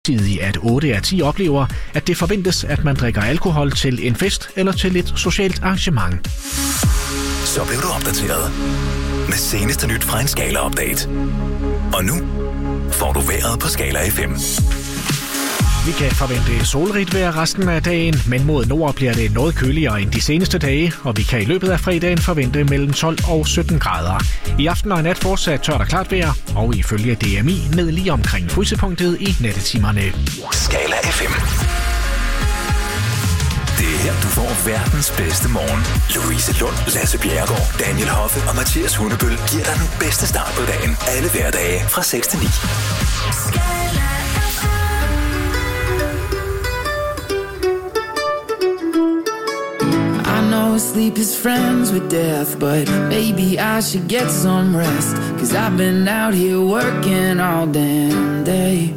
at 8 af 10 oplever, at det forventes, at man drikker alkohol til en fest eller til et socialt arrangement. Så blev du opdateret med seneste nyt fra en Skala-update. Og nu får du vejret på Skala FM. Vi kan forvente solrigt vejr resten af dagen, men mod nord bliver det noget køligere end de seneste dage, og vi kan i løbet af fredagen forvente mellem 12 og 17 grader. I aften og i nat fortsat tørt og klart vejr, og ifølge DMI ned lige omkring frysepunktet i nattetimerne. Skala FM. Det er her, du får verdens bedste morgen. Louise Lund, Lasse Bjerregaard, Daniel Hoffe og Mathias Hundebøl giver dig den bedste start på dagen. Alle hverdage fra 6 til 9. Sleep is friends with death, but maybe I should get some rest, 'cause I've been out here working all damn day.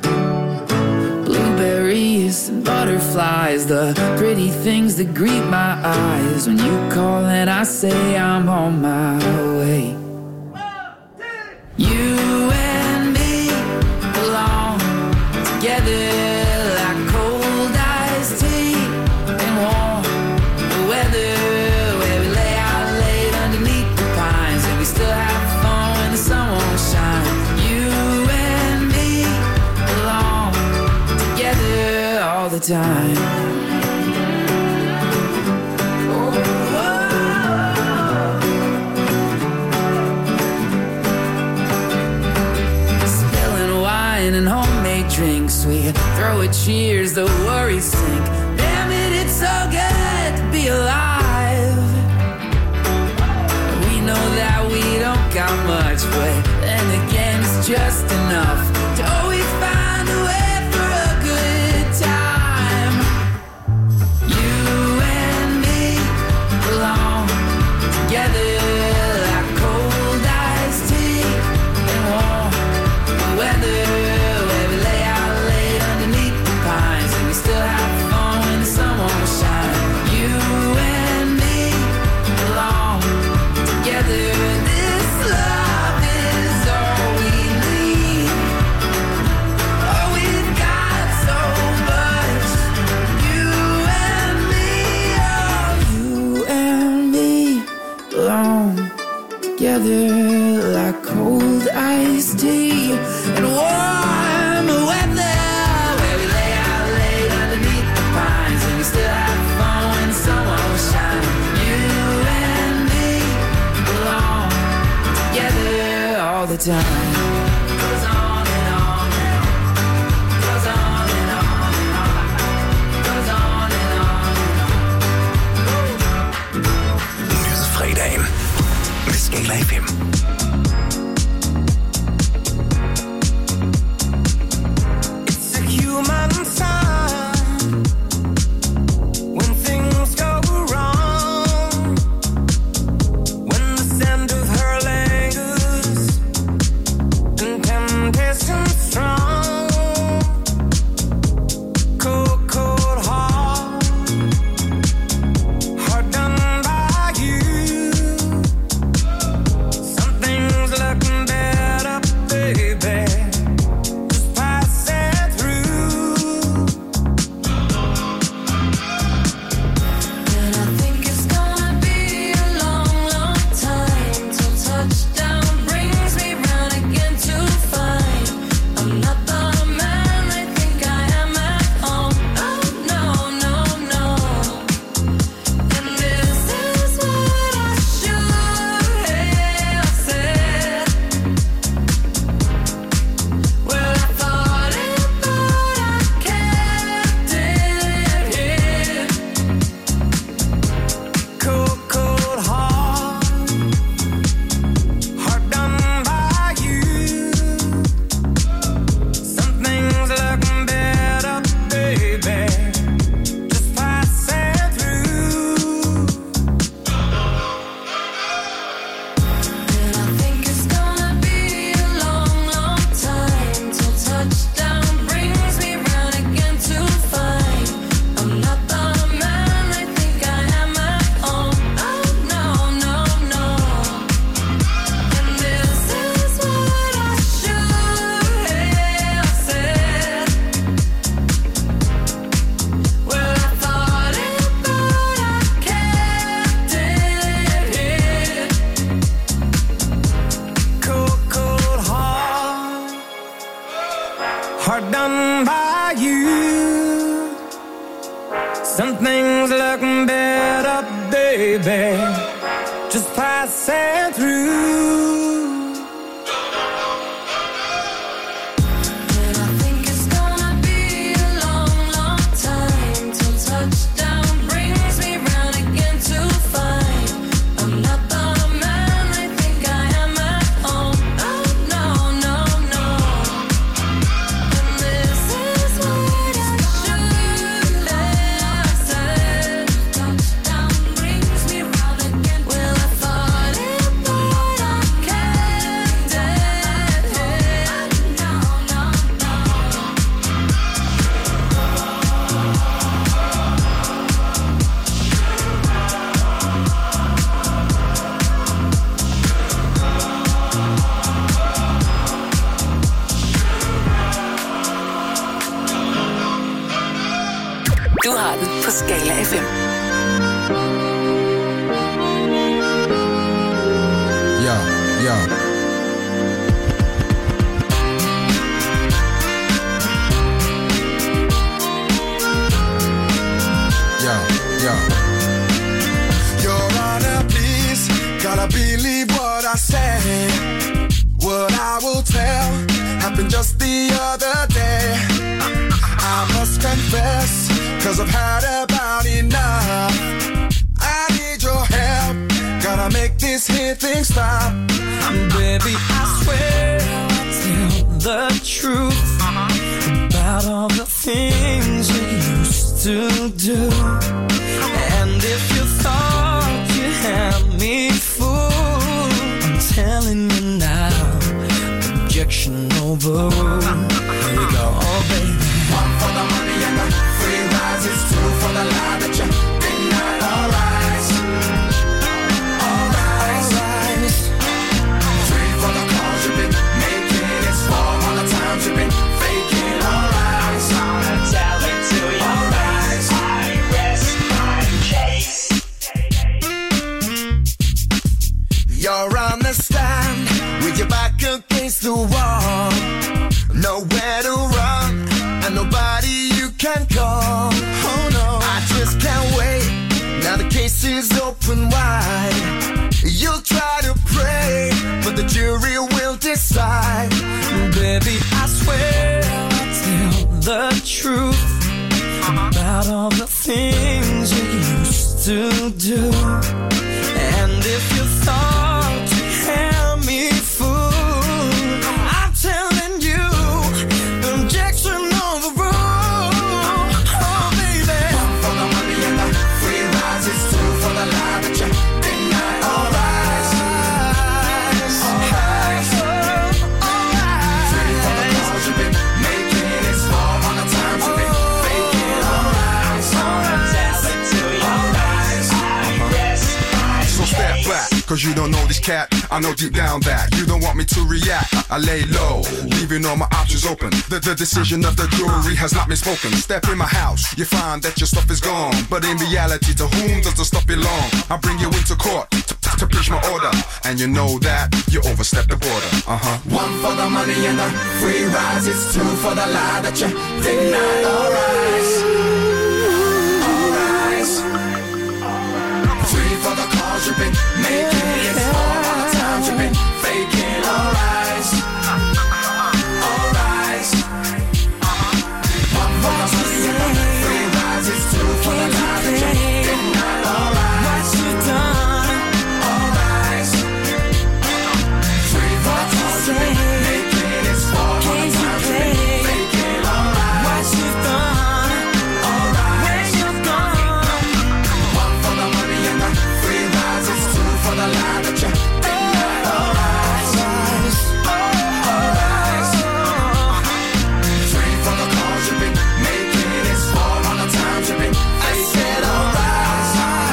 Blueberries and butterflies, the pretty things that greet my eyes when you call and I say I'm on my way. You and me belong together like cold iced tea and warm weather, where we lay out late underneath the pines, and we still have fun when the sun won't shine. You and me belong together all the time. Spilling wine and homemade drinks, we throw a cheers, the worries sink. Damn it, it's so good to be alive. We know that we don't got much, but then again it's just enough to always find a way for a good time. You and me belong together like cold iced tea and warm weather, where we lay out late underneath the pines, and we still have fun when the sun won't shine. You and me belong together. This love is all we need. Oh, we've got so much. You and me, oh, you and me belong together like cold iced tea and warm weather, where we lay out late underneath the pines, and we still have fun when the sun won't shine. You and me belong together all the time. Goes on and on and on. Goes on and on and on. Goes on and on and on. Nyhedsfredagen med Skala FM. It's a human sign when things go wrong, when the scent of her lingers are done by you. Some things look better, baby, just passing through. Du har den på Skala FM. Ja. Your Honor, please, gotta believe what I say. What I will tell happened just the other day. I must confess, 'cause I've had about enough. I need your help, gotta make this here thing stop. Baby, I swear I'll tell the truth about all the things you used to do. And if you thought you had me fooled, I'm telling you now, objection overruled. Here you go, oh baby. One for the money and the free rides, it's two for the lie that you deny. All right, three for the calls you've been making, it's four all the times you've been faking. All right, tell it to you. All right, I rest my case. You're on the stand with your back against the wall, nowhere to run and nobody you can call. Oh no, I just can't wait. Now the case is open wide. You'll try to pray, but the jury will decide. Baby, I swear I'll tell the truth about all the things you used to do. And if you thought you had me fooled, I'm telling you, objection overruled. Oh baby, one for the money and the free rides, it's two for the lie that you deny. All right, three for the calls you've been making, it's four on the times you've been faking. All right, tell it to you. All right, so step back, 'cause you don't know this cat. I know deep down that you don't want me to react. I lay low, leaving all my options open. The decision of the jury has not been spoken. Step in my house, you find that your stuff is gone. But in reality, to whom does the stuff belong? I bring you into court to preach my order, and you know that you overstep the border. One for the money and the free rides, it's two for the lie that you deny. All right, three for the calls you've been making, it's four all the times you've been faking. All right, one for the money and the free rides, it's two for the lie that you deny. All right, what you done? All right, three for the calls you've been making, it's four all the times you've been faking. All right, What you done? all right, Where you gone? one for the money and the free rides, it's two for the lie that you deny. All right, three for the calls you've been making, it's four all the times you've been faking. All right,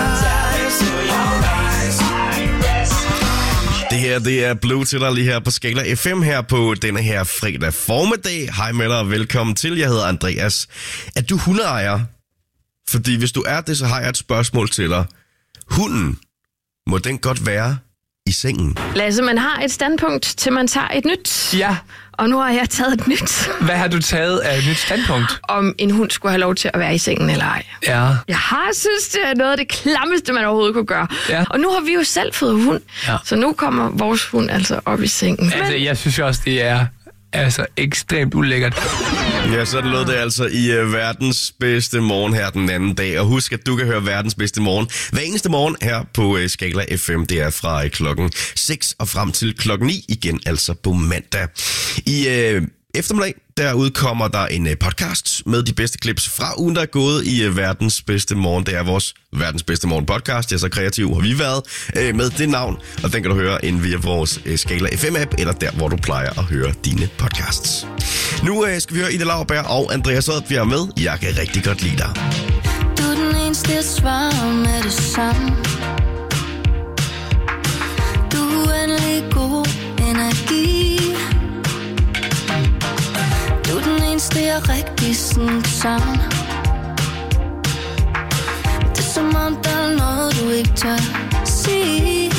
Det her, det er Blue til dig lige her på Skala FM her på denne her fredag formiddag. Hej med dig og velkommen til. Jeg hedder Andreas. Er du hundeejer? Fordi hvis du er det, så har jeg et spørgsmål til dig. Hunden, må den godt være i sengen. Lasse, man har et standpunkt, til man tager et nyt. Ja. Og nu har jeg taget et nyt. Hvad har du taget af et nyt standpunkt? Om en hund skulle have lov til at være i sengen eller ej. Ja. Jeg synes, det er noget af det klammeste, man overhovedet kunne gøre. Ja. Og nu har vi jo selv fået hund. Ja. Så nu kommer vores hund altså op i sengen. Altså, jeg synes også, det er ekstremt ulækkert. Ja, så lød det altså i verdens bedste morgen her den anden dag. Og husk, at du kan høre verdens bedste morgen hver eneste morgen her på Skala FM. Det er fra klokken 6 og frem til klokken 9 igen, altså på mandag. I eftermiddag, der udkommer der en podcast med de bedste clips fra ugen, der er gået i verdens bedste morgen. Det er vores verdens bedste morgen podcast. Jeg er så kreativ, har vi været med det navn. Og den kan du høre ind via vores Skala FM-app, eller der, hvor du plejer at høre dine podcasts. Nu skal vi høre Ida Lauerberg og Andreas Odbjerg med Jeg kan rigtig godt lide dig. Du er den eneste, jeg svarer med det samme. Du er uendelig god energi. Du er den eneste, jeg rigtig sådan savner. Det er som om, der er noget, du ikke tør sige.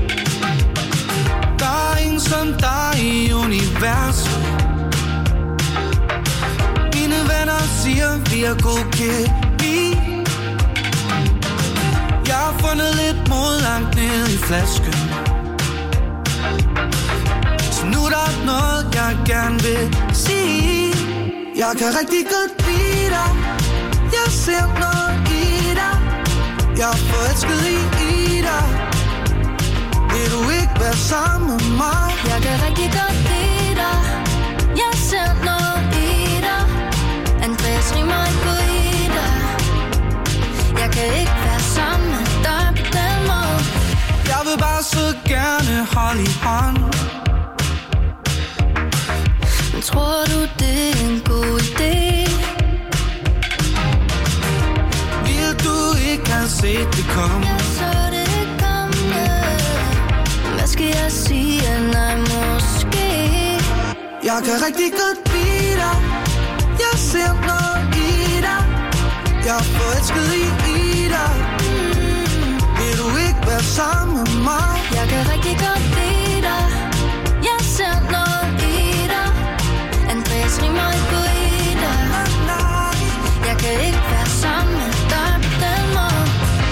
Der er ingen som dig i universet. Mine venner siger, vi er god kemi. Jeg har fundet lidt mod langt ned i flasken. Så nu er der noget, jeg gerne vil sige. Jeg kan rigtig godt lide dig. Jeg ser noget i dig. Jeg er forelsket i dig. Vil du ikke være sammen med mig? Jeg kan rigtig godt lide dig. Jeg ser noget i dig. Andreas rimer ikke på i dig. Jeg kan ikke være sammen med dig på den måde. Jeg vil bare så gerne holde i hånd. Men tror du, det er en god idé? Vil du ikke have set det komme? Jeg så det komme. Hvad skal jeg sige? Nej, måske. Jeg kan rigtig godt lide dig. Jeg ser noget i dig. Jeg er forelsket i dig. Vil du ikke være sammen med mig? Jeg kan rigtig godt lide dig. Jeg ser noget i dig. Andreas rimer ikke på i dig. Jeg kan ikke være sammen med dig på den måde.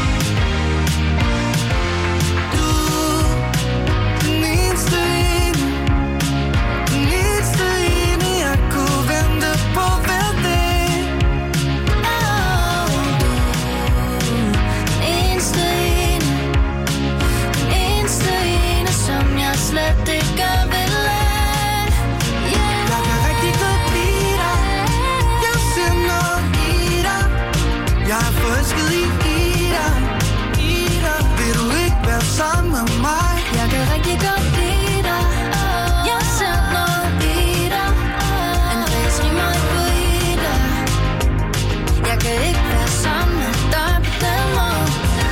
Du den eneste ene. Den eneste ene, jeg kunne vente på hver dag. Du den eneste ene. Den eneste ene, som jeg slet ikke vil lade. Jeg kan rigtig godt lide dig. Jeg ser noget i dig. Jeg er forelsket i dig. Vil du ikke være sammen med mig? Jeg kan rigtig godt lide dig. Jeg ser noget i dig. Andreas rimer ikke på i dig. Jeg kan ikke være sammen med dig på den måde.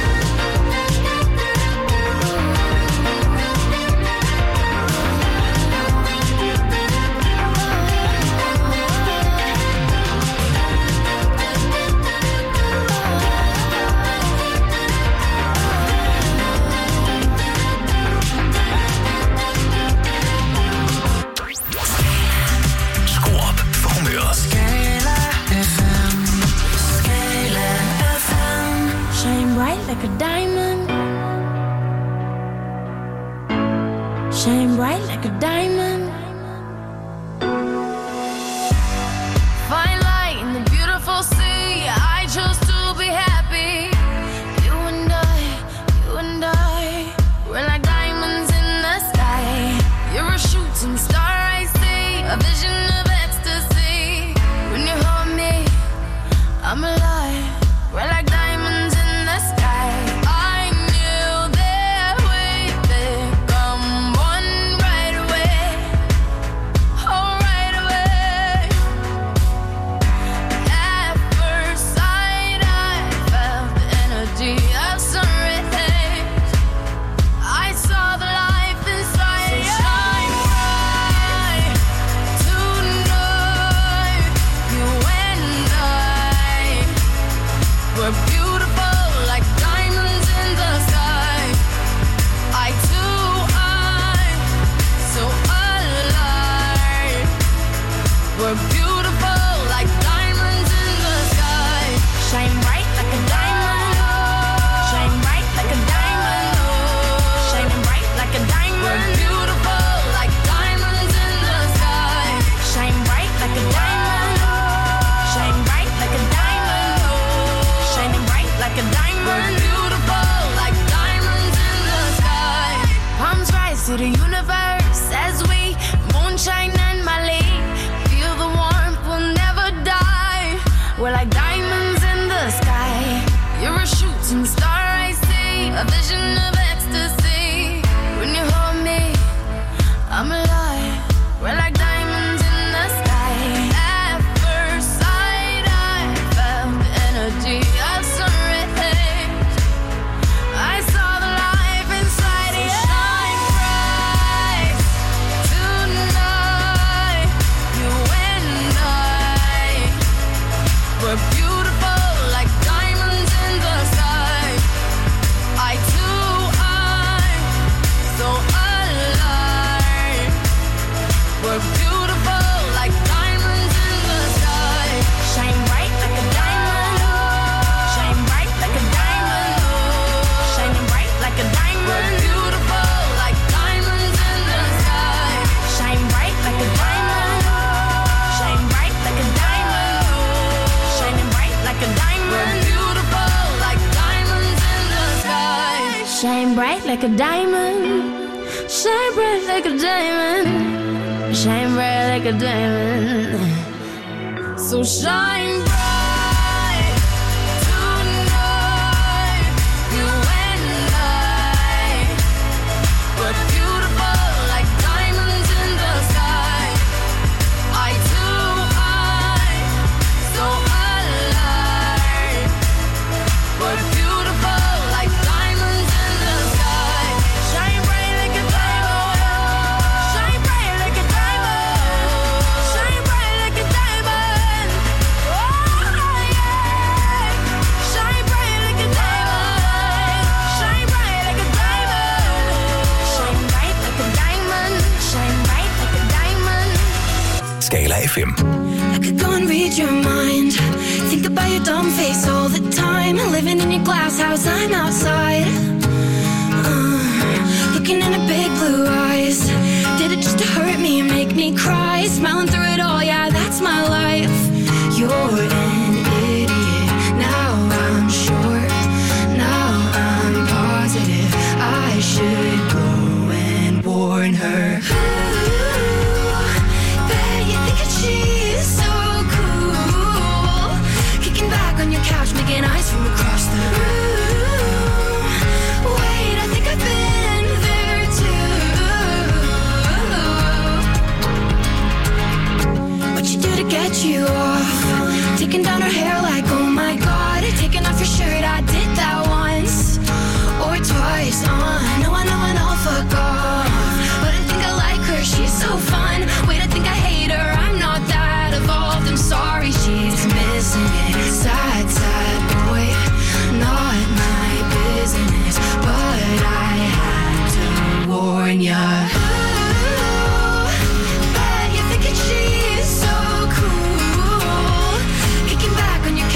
Skru op for humøret. Shine bright like a diamond. Shine bright like a diamond. Find light in the beautiful sea. I chose to be happy. You and I, we're like diamonds in the sky. You're a shooting star, I see, a vision of ecstasy. When you hold me, I'm alive. We're like diamonds in the sky. I knew that we'd become one right away. Oh, right away. At first sight, I felt the energy of sun rays. I saw the life inside. So shine bright tonight. You and I to the universe as we moonshine and Mali. Feel the warmth, we'll never die. We're like diamonds in the sky. You're a shooting star I see, a vision of ecstasy. When you hold me, I'm alive. We're like diamonds in the sky. At first sight, I felt the energy of sun rays. I saw the life inside you. Shine bright tonight. You and I were beautiful like diamonds in the sky. I too, I'm so alive. We're beautiful like diamonds in the sky. Shine bright like a diamond. Shine bright like a diamond. Shining bright like a diamond. We're beautiful like diamonds in the sky. Shine bright like a diamond. Shine bright like a diamond. Shining bright like a diamond. We're beautiful like diamonds in the sky. Shine bright like a diamond. Shine bright like a diamond. Shine bright like a diamond. So shine bright tonight. You and I were beautiful like diamonds in the sky. I too, I'm so alive. We're beautiful like diamonds in the sky. Shine bright like a diamond. Shine bright like a diamond. Shine bright like a diamond. Oh yeah. Shine bright like a diamond. Shine bright like a diamond. Shine bright like a diamond. Shine bright like a diamond. Skala FM. I could go and read your mind. Think about your dumb face all the time. Living in your glass house, I'm outside. Looking in her big blue eyes. Did it just to hurt me and make me cry? Smiling through it all, yeah, that's my life. You're an idiot. Now I'm sure. Now I'm positive. I should go and warn her. Bet you think that she's so cool. Kicking back on your couch, making eyes from across the room. Wait, I think I've been there too. What you do to get you off? Taking down her hair like, oh my god. Taking off your shirt, I did that once or twice. No, I know and I'll fuck off. But I think I like her, she's so fun. Wait, I think I hate her, I'm not that evolved. I'm sorry, she's missing it. Sad, sad boy, not my business. But I had to warn ya. Bet you think that she's so cool. Kicking back on your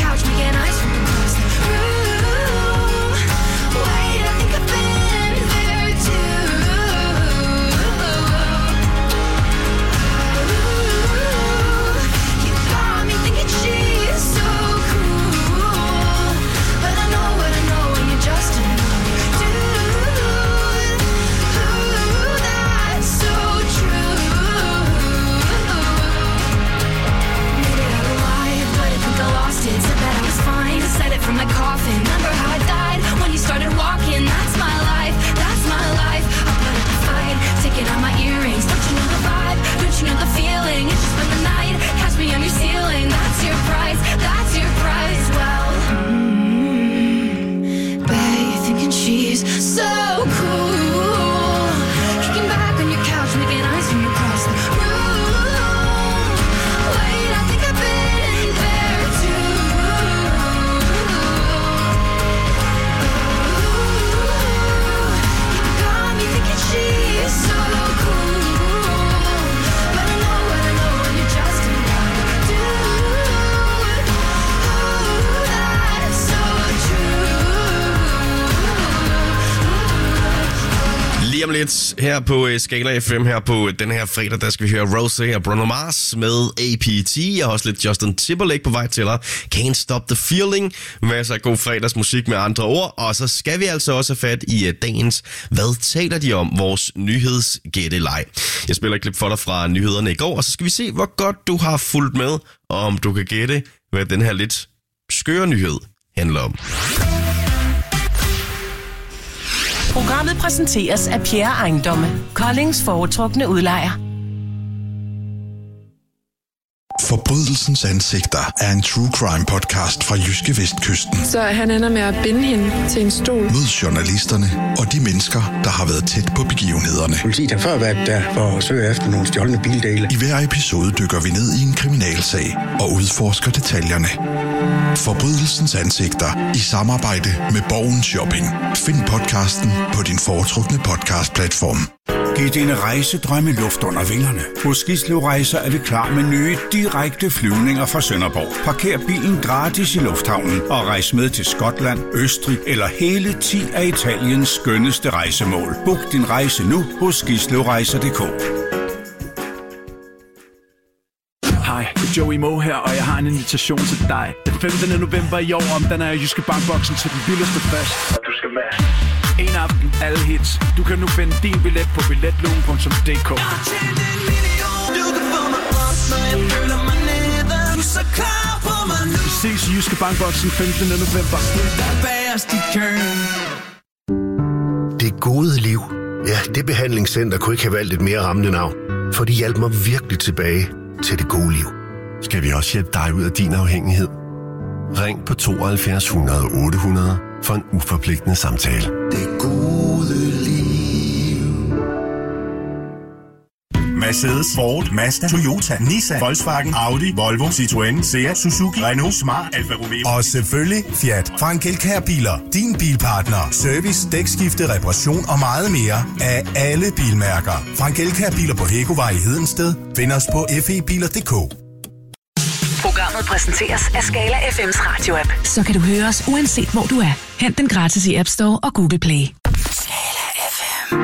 lidt her på Skala FM. Her på den her fredag, der skal vi høre Rosé og Bruno Mars med APT. Jeg har også lidt Justin Timberlake på vej til dig. Can't Stop the Feeling. Masser af god fredagsmusik med andre ord. Og så skal vi altså også have fat i dagens Hvad taler de om? Vores nyhedsgætteleg. Jeg spiller et klip for dig fra nyhederne i går, og så skal vi se, hvor godt du har fulgt med, og om du kan gætte, hvad den her lidt skøre nyhed handler om. Programmet præsenteres af Pierre Ejendomme, Koldings foretrukne udlejer. Forbrydelsens ansigter er en true crime podcast fra Jyske Vestkysten. Så han ender med at binde hende til en stol. Mød journalisterne og de mennesker, der har været tæt på begivenhederne. Politiet har før været der for at søge efter nogle stjålne bildele. I hver episode dykker vi ned i en kriminalsag og udforsker detaljerne. Forbrydelsens ansigter i samarbejde med Borgen Shopping. Find podcasten på din foretrukne podcastplatform. Giv dine rejsedrømme luft under vingerne. Hos Gislev Rejser er vi klar med nye direkte flyvninger fra Sønderborg. Parker bilen gratis i lufthavnen og rejs med til Skotland, Østrig eller hele 10 af Italiens skønneste rejsemål. Book din rejse nu hos gislevrejser.dk. Hej, det er Joey Moe her, og jeg har en invitation til dig. Den 15. november i år omdanner jeg Jyske Bankboksen til den vildeste fest. Du skal med. En aften, alle hits. Du kan nu finde din billet på billetlugen.dk. Vi ses i Jyske Bankboksen 15. november. Det gode liv. Ja, det behandlingscenter kunne ikke have valgt et mere rammende navn. For de hjalp mig virkelig tilbage til det gode liv. Skal vi også hjælpe dig ud af din afhængighed? Ring på 72 100 800 for en uforpligtende samtale. Det gode liv. Mercedes, Ford, Mazda, Toyota, Nissan, Volkswagen, Audi, Volvo, Citroën, Seat, Suzuki, Renault, Smart, Alfa Romeo. Og selvfølgelig Fiat. Frank Elkjær Biler. Din bilpartner. Service, dækskifte, reparation og meget mere af alle bilmærker. Frank Elkjær Biler på Hækkovej i Hedensted. Find os på febiler.dk. Programmet præsenteres af Skala FM's radioapp. Så kan du høre os uanset hvor du er. Hent den gratis i App Store og Google Play. Skala FM.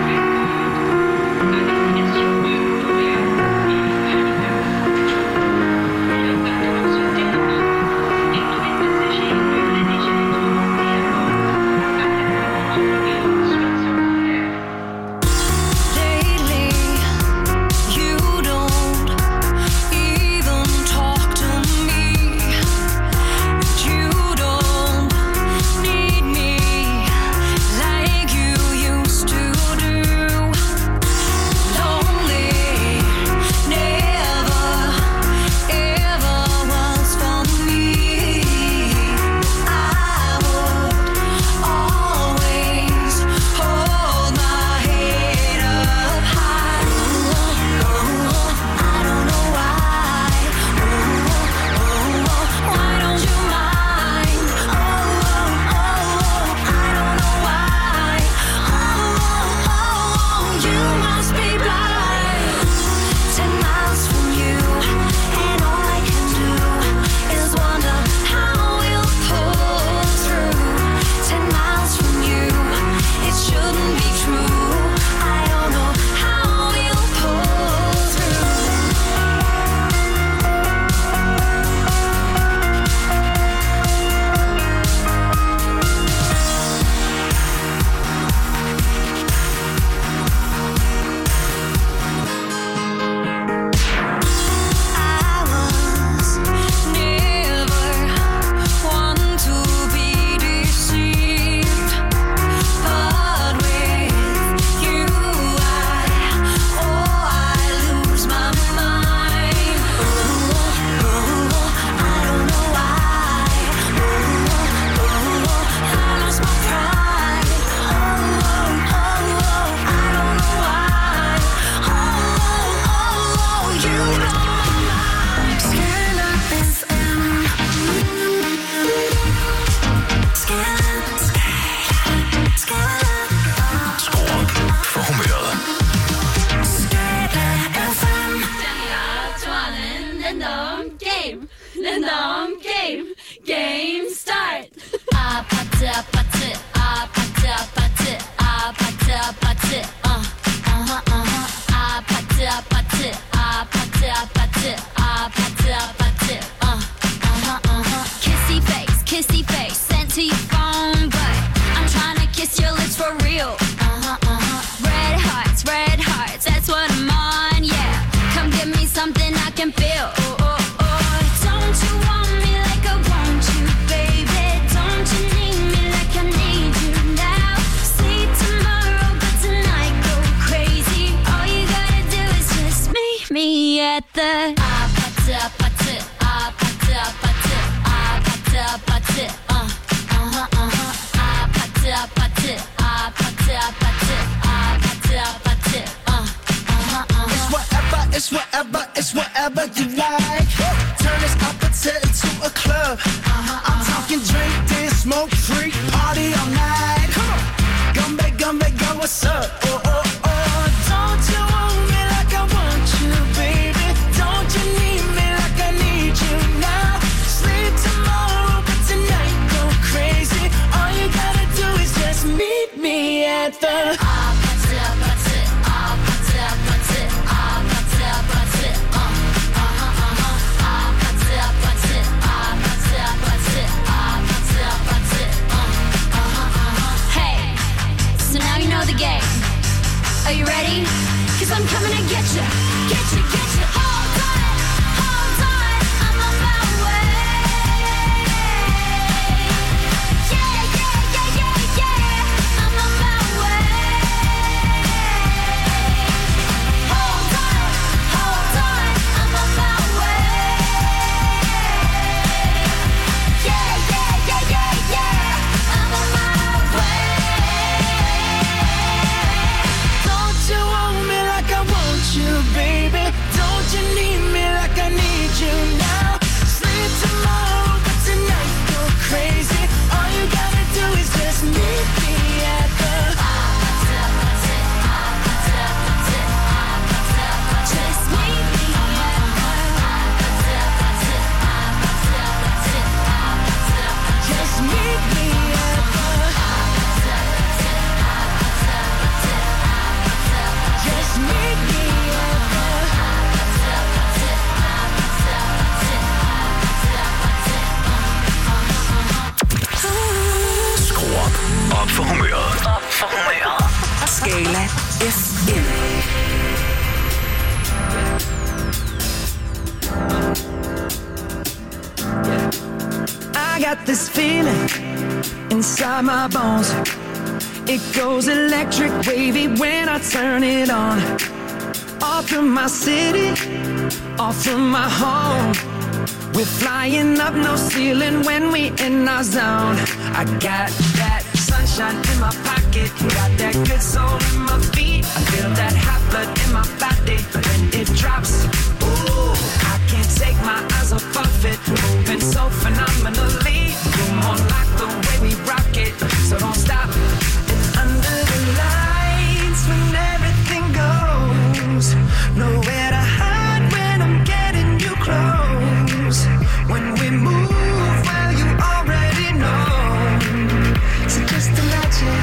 Game start. Ah, pate, pate, ah, pate, pate, ah, pate, pate. what's up? Oh, oh, oh. Don't you want me like I want you, baby? Don't you need me like I need you now? Sleep tomorrow, but tonight go crazy. All you gotta do is just meet me at the Are you ready? 'Cause I'm coming to get you, get you, get you. Hold on, I'm on my way. Yeah, yeah, yeah, yeah, yeah, I'm on my way. Hold on, I'm on my way. Yeah, yeah, yeah, yeah, yeah, I'm on my way. You want me like I want you, baby. Don't you need me like I need you now? Sleep tomorrow, but tonight go crazy. All you gotta do is just meet me at the just meet me at just meet me at just meet me Skru op for humøret. Op for humøret. Skala FM. I got this feeling inside my bones. It goes electric wavy when I turn it on. Off from my city, off from my home. We're flying up no ceiling when we in our zone. I got that sunshine in my pocket, got that good soul in my feet. I feel that hot blood in my body when it drops. Ooh, I can't take my eyes off of it, moving so phenomenally. You're more like the way we rock it, so don't stop. Under the lights when everything goes, nowhere to hide when I'm getting you close. When we move, well you already know. So just imagine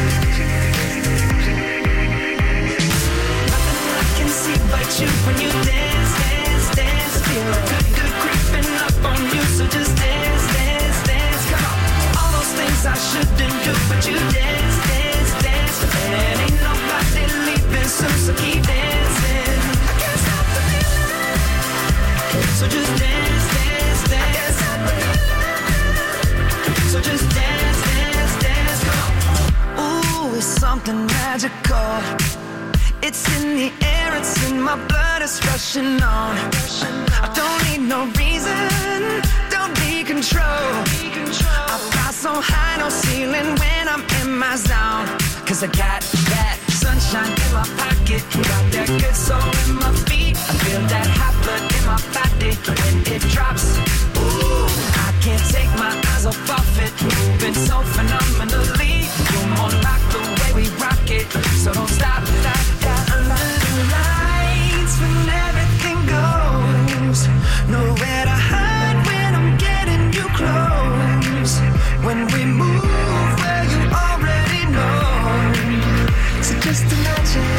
nothing I can see but you when you dance, dance, dance. Feel good, good creeping up on you. So just dance, dance, dance. Come on, all those things I shouldn't do, but you dance, dance, dance. And ain't nobody leaving soon, so keep dancing. I can't stop the feeling. So just dance, dance, dance. I can't stop the feeling. So just dance, dance, dance. Come on. Ooh, it's something magical. It's in the air, it's in my blood, it's rushing on. I don't need no reason, don't need control. I fly so high, no ceiling when I'm in my zone. 'Cause I got that sunshine in my pocket, got that good soul in my feet. I feel that hot blood in my body when it drops. Ooh, I can't take my eyes off of it, moving so phenomenally. You're more like the way we rock it, so don't stop, stop, stop. Under the lights when everything goes, nowhere to hide when I'm getting you close. When we move, well you already know. So just imagine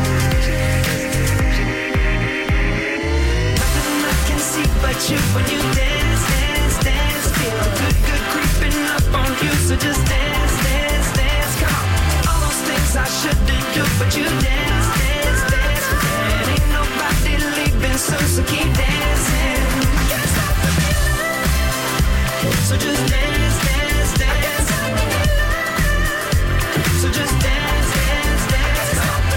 nothing I can see but you when you dance, dance, dance. Feel good, good creeping up on you. So just dance, dance, dance. Come on, all those things I shouldn't do, but you dance, dance, dance. And ain't nobody leaving soon, so keep dancing. I can't stop the feeling. So just dance, dance, dance. So just dance, dance, dance.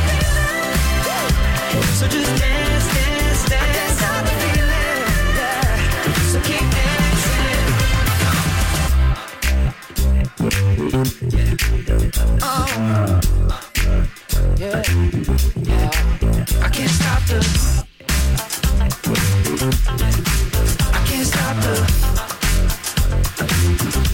So just dance, dance, dance. Stop the feeling, yeah. So keep dancing. Oh, yeah, yeah. I can't stop the. I can't stop the.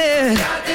yeah.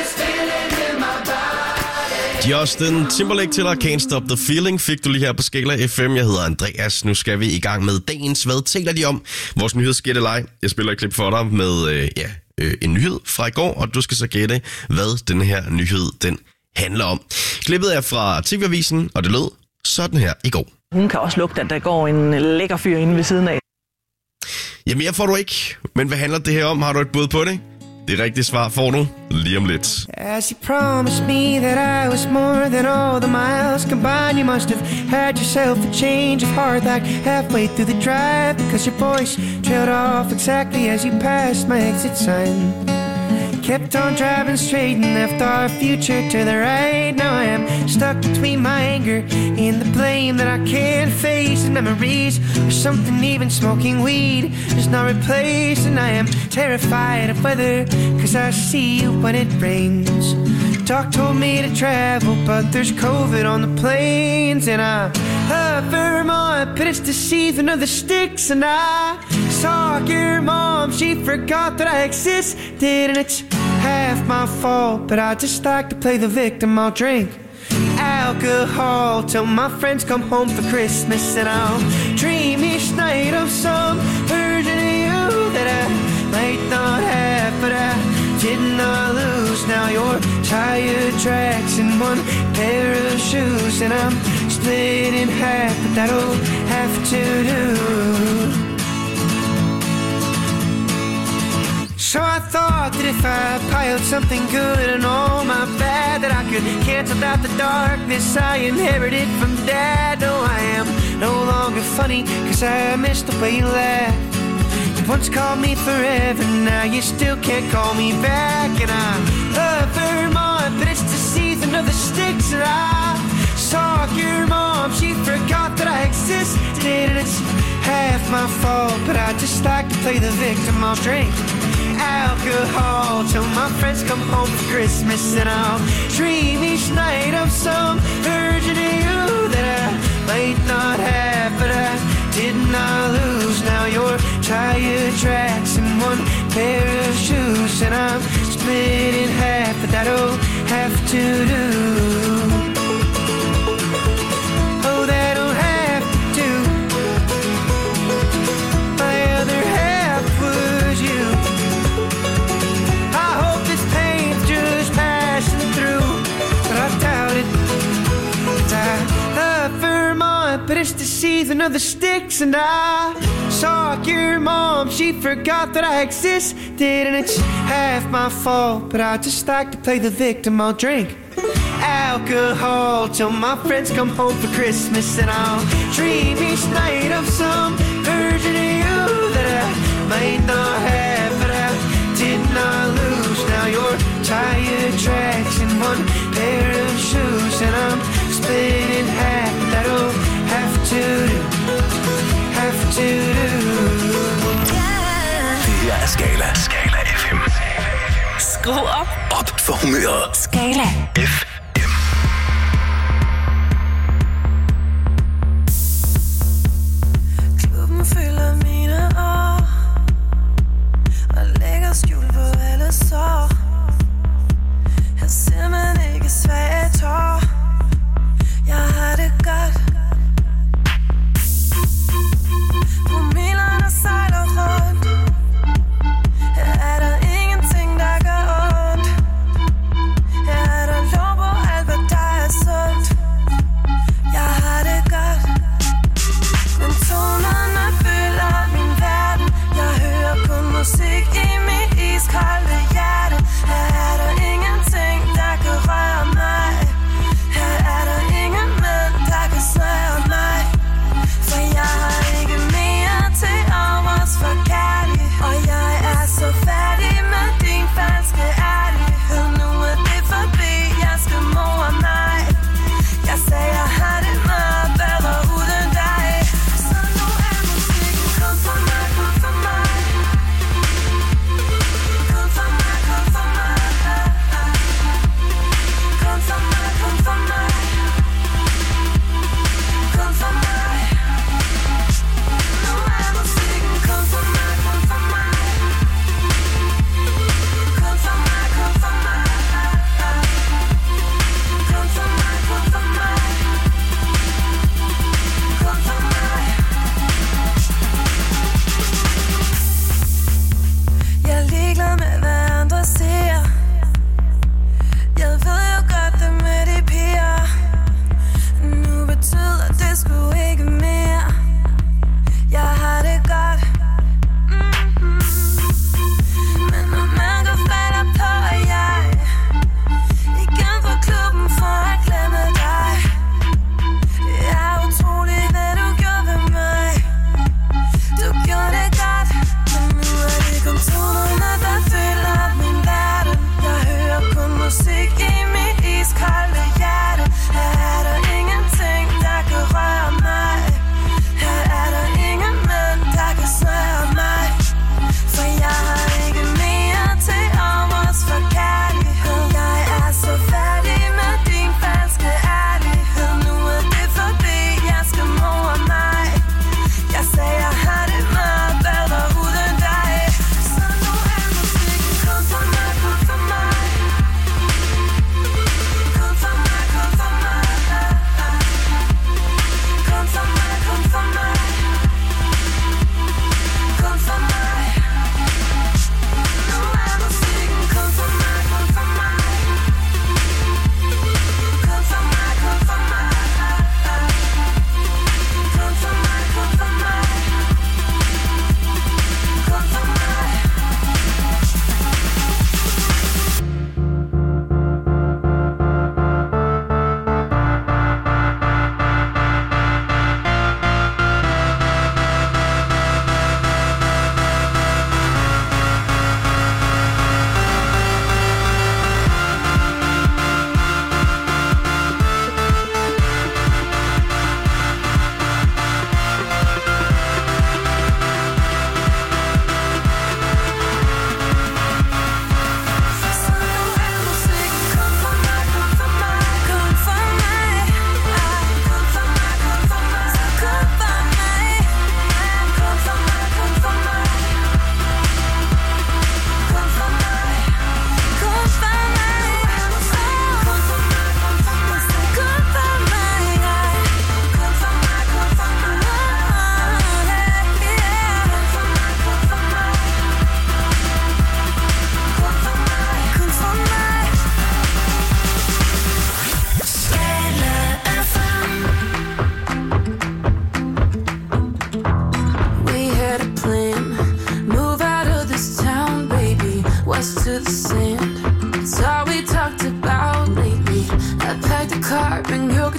Justin Timberlake til dig, Can't Stop the Feeling, fik du lige her på Skala FM. Jeg hedder Andreas. Nu skal vi i gang med dagens Hvad taler de om? Vores nyhedsgætteleg. Jeg spiller et klip for dig med en nyhed fra i går, og du skal så gætte, hvad den her nyhed den handler om. Klippet er fra TV-avisen, og det lød sådan her i går. Hun kan også lugte, at der går en lækker fyr inde ved siden af. Jamen, jeg får du ikke. Men hvad handler det her om? Har du et bud på det? Det rigtige svar får du lige om lidt. As you promised me that I was more than all the miles combined, you must have had yourself a change of heart like halfway through the drive, because your voice trailed off exactly as you passed my exit sign. Kept on driving straight and left our future to the right. Now I am stuck between my anger and the blame that I can't face, and memories or something even smoking weed does not replace. And I am terrified of weather, cause I see you when it rains. Doc told me to travel, but there's COVID on the planes. And I love Vermont, but it's the season of the sticks. And I saw your mom, she forgot that I existed, and it's half my fault, but I just like to play the victim. I'll drink alcohol till my friends come home for Christmas, and I'll dream each night of some version of you that I might not have, but I did not lose. Now your tire tracks in one pair of shoes, and I'm split in half, but that'll have to do. So I thought that if I piled something good and all my bad, that I could cancel out the darkness I inherited from Dad. No, I am no longer funny, cause I missed the way you laughed. You once called me forever, now you still can't call me back. And I love Vermont, but it's the season of the sticks. And I saw your mom, she forgot that I existed, and it's half my fault, but I just like to play the victim. I'll drink alcohol till my friends come home for Christmas, and I'll dream each night of some version of you that I might not have, but I did not lose. Now your tire tracks in one pair of shoes, and I'm split in half, but that'll have to do. Oh, that'll have to do. My other half was you. But it's the season of the sticks, and I saw your mom, she forgot that I existed, and it's half my fault, but I just like to play the victim. I'll drink alcohol till my friends come home for Christmas, and I'll dream each night of some version of you that I might not have, but I did not lose. Now your tire tracks in one pair of shoes, and I'm split in half, but that'll have to do, have to do. Det her er Skala FM. Skru op for humøret. Skala FM. Klubben fylder mine år og lægger skjul på alle sår. Jeg ser man ikke svage tår. Jeg har det godt. Promillerne sejler rundt. Her er der ingenting, der gør ondt. Her er der lov på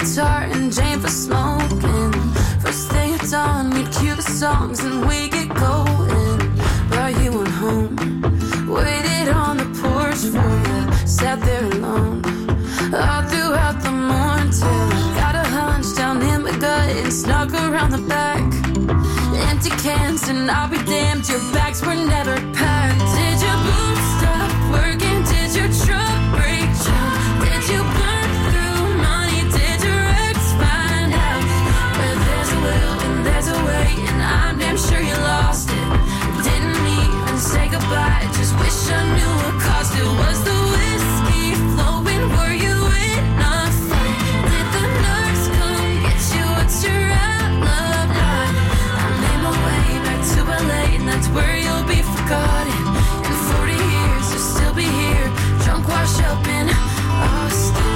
guitar and Jane for smoking. First thing at dawn, we'd cue the songs and we get going. But you went home, waited on the porch for you, sat there alone. All throughout the morning till I got a hunch down in my gut and snuck around the back. Empty cans and I'll be damned, your bags were never packed. Did your boots stop working? Did your truck break down? Did you burn through money? Did your ex find out? Where there's a will and there's a way, and I'm damn sure you lost it. Didn't even say goodbye, just wish I knew what caused it. Was the whiskey flowing? Were you in a fight? Did the nurse come get you? What's your alibi? I made my way back to LA, and that's where you'll be forgotten. In 40 years, you'll still be here, drunk, washed up in Austin.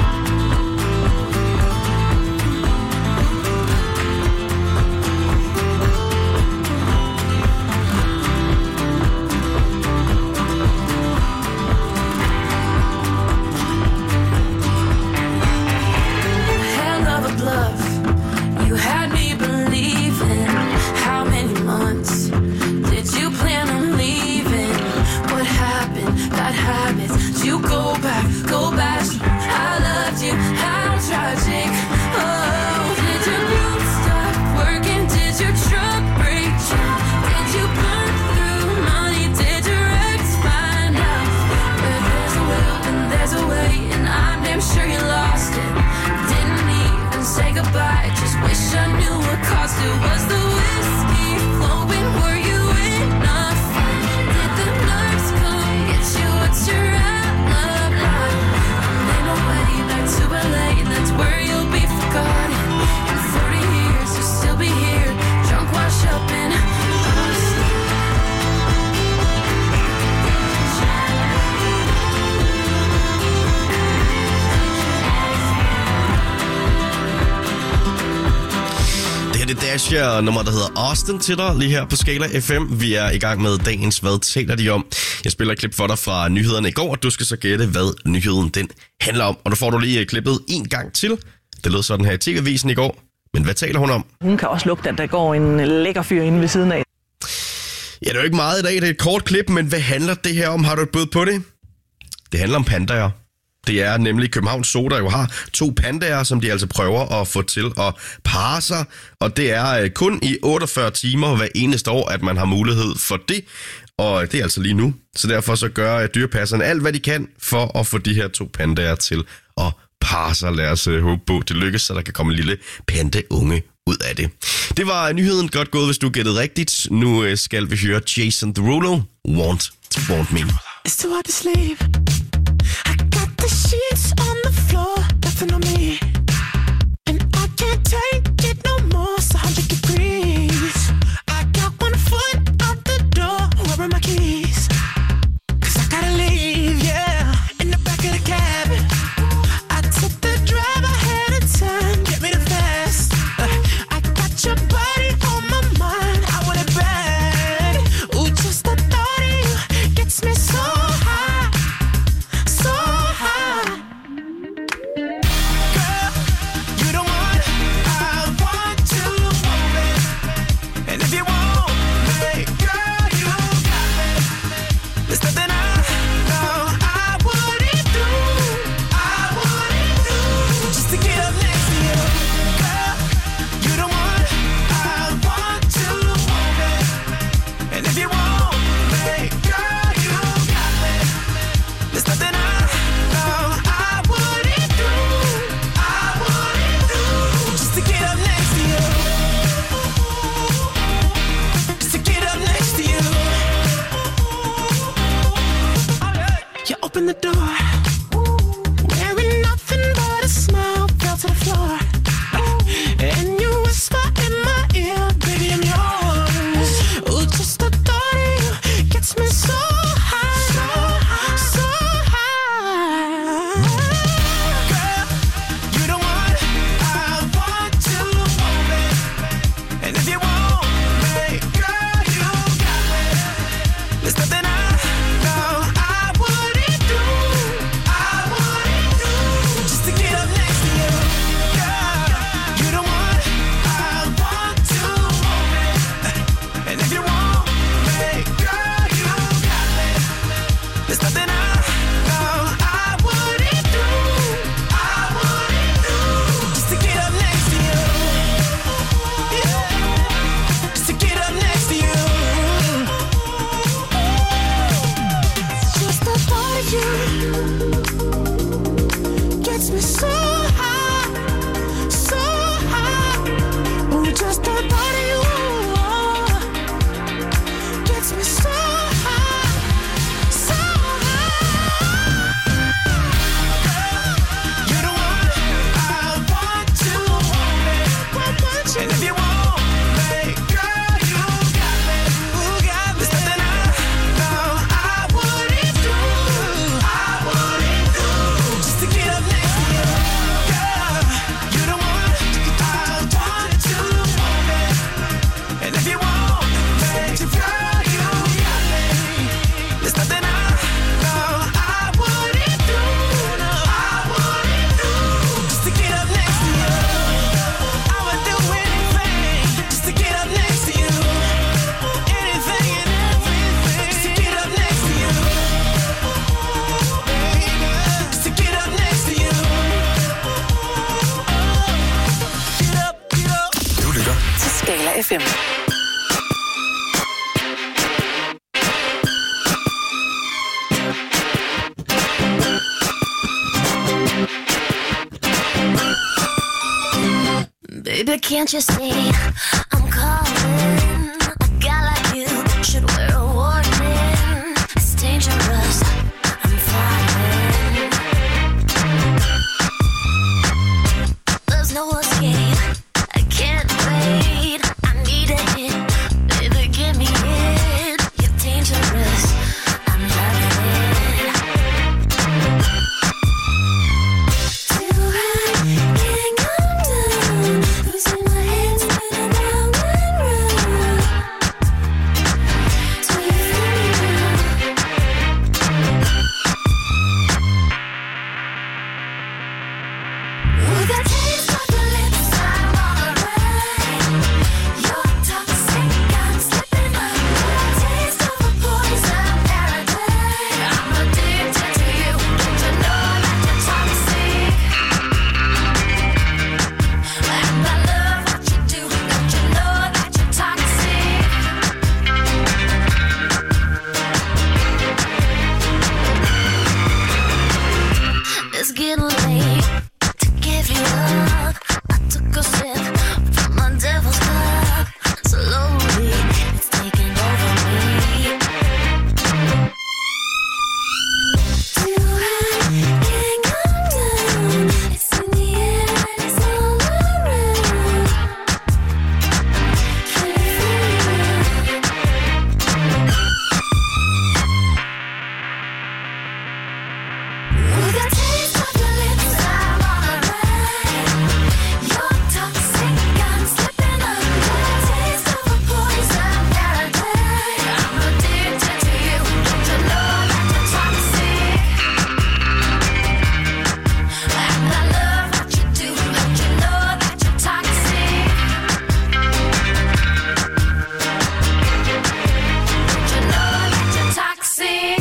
Hell of a bluff, you had me believing. How many months did you plan on leaving? What happened? Bad habits. Did you go back? I loved you. How tragic. Oh, did your boots stop working? Did your truck break down? Did you burn through money? Did your ex find out? Where there's a will and there's a way, and I'm damn sure you lost it. Didn't even say goodbye, just wish I knew what caused it. Was the whiskey flowing? Were you in a fight? Did the nurse come get you? What's your alibi? I made my way back to LA, and that's where you'll be forgotten. In 40 years, you'll still be here, drunk, washed up in Austin. Det er Dasher og nummer, der hedder Austin til dig lige her på Skala FM. Vi er i gang med dagens Hvad taler de om? Jeg spiller et klip for dig fra nyhederne i går, og du skal så gætte, hvad nyheden den handler om. Og nu får du lige klippet en gang til. Det lød sådan her i TV-avisen i går. Men hvad taler hun om? Hun kan også lugte, at der går en lækker fyr inde ved siden af. Ja, det er jo ikke meget i dag. Det er et kort klip, men hvad handler det her om? Har du et bud på det? Det handler om pandaer. Det er nemlig Københavns Zoo, der jo har 2 pandaer, som de altså prøver at få til at parre sig. Og det er kun i 48 timer hver eneste år, at man har mulighed for det. Og det er altså lige nu. Så derfor så gør dyrepasserne alt, hvad de kan for at få de her 2 pandaer til at parre sig. Lad os håbe på, det lykkes, så der kan komme en lille pandaunge ud af det. Det var nyheden. Godt gået, hvis du gættede rigtigt. Nu skal vi høre Jason Derulo, Want Me. It's too hard to sleep. I got the sheets on the floor, nothing on me. And I can't take it no more, it's 100 degrees. I got 1 foot out the door, where are my keys? 'Cause I gotta leave, yeah, in the back of the cab. I took the drive ahead of time, get me the fast. I got your body on my mind, I want it bad. Ooh, just the thought of you gets me so high, so high. Girl, you the one I want to hold it. And if you want me, girl, you got me. There's nothing I know I wouldn't do, just to get up next to you. Girl, you the one I want to hold it. And if you want me, girl, you got me. There's nothing I know I wouldn't do, just to get up next to you. Just to get up next to you. You open the door, wearing nothing but a smile, fell to the floor. And you whisper in my ear, baby, I'm yours. Ooh, just the thought of you gets me so high, so high. Girl, you the one I want to hold it. And if you want me, girl, you got me. There's nothing I know I wouldn't do, gets me so high, so high. Oh, just the thought of you gets me so high, so high. You're the one I want to want it, and if you want me, girl, you got me. There's nothing I know I wouldn't do, just to get up next to you. Girl, you're the one I want to want it, and if you want me, girl, you got me. There's nothing I know I wouldn't do, just to get up next to you. I would do anything just to get up next to you. Anything and everything just to get up next to you. Just to get up next to you. Get up, get up. Du lytter Til Skala FM. Baby, can't you see I'm calling? A guy like you should wear a warning. It's dangerous, I'm falling. There's no escape, I can't wait. I need a hit, baby, give me it. You're dangerous, I'm loving it. Too high, can't come down. Losing my head, spinning round and round. Do you feel me now? Ooh, that taste of your lips, I'm on a ride. You're toxic, I'm slipping up. That taste of a poison paradise. I'm addicted to you, don't you know that you're toxic? And I love what you do, don't you know that you're toxic? It's getting late to give you up. I took a sip from my devil's cup. Slowly, it's taking over me. Too high, can't come down. It's in the air and it's all around. Can you feel me now? Ooh, that taste of your lips, I'm on a ride. You're toxic, I'm slipping up. That taste of a poison paradise. I'm addicted to you, don't you know that you're toxic? And I love what you do, don't you know that you're toxic? Don't you know that you're toxic?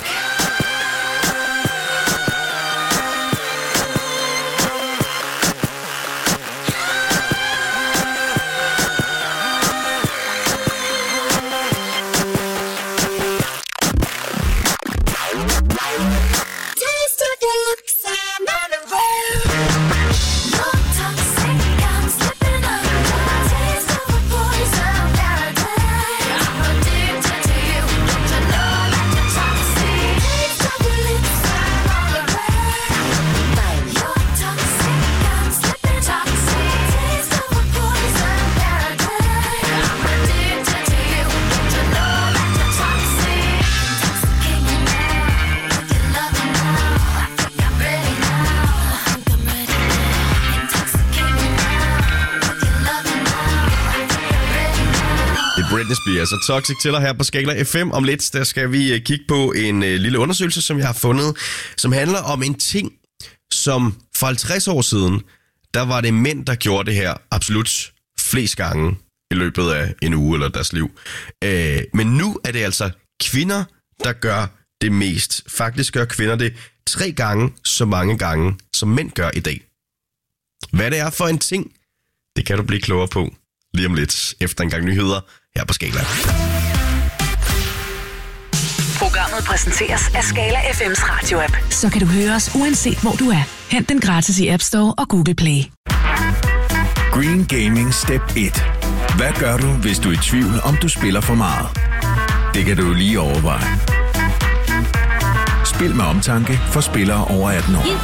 Taste of your lips, I'm on a roll. You're toxic, I'm slipping up. Taste of a poison paradise. I'm addicted to you, don't you know that you're toxic? Taste of your lips, I'm on a roll. You're toxic, I'm slipping toxic. Taste of a poison paradise. I'm addicted to you, don't you know that you're toxic? Intoxicating now, with your loving now. I think I'm ready now. I think I'm ready now. Intoxicating now, with your loving now. I think I'm ready now. Det er Britney Spears og Toxic til dig her på Skala FM. Om lidt, der skal vi kigge på en lille undersøgelse, som jeg har fundet, som handler om en ting, som for 50 år siden, der var det mænd, der gjorde det her absolut flest gange i løbet af en uge eller deres liv. Men nu er det altså kvinder, der gør det mest. Faktisk gør kvinder det 3 gange så mange gange, som mænd gør i dag. Hvad det er for en ting, det kan du blive klogere på lige om lidt, efter en gang nyheder her på Skala. Programmet præsenteres af Skala FM's radio-app. Så kan du høre os uanset hvor du er. Hent den gratis i App Store og Google Play. Green Gaming Step 1. Hvad gør du, hvis du er i tvivl, om du spiller for meget? Det kan du lige overveje. Spil med omtanke for spillere over 18 år.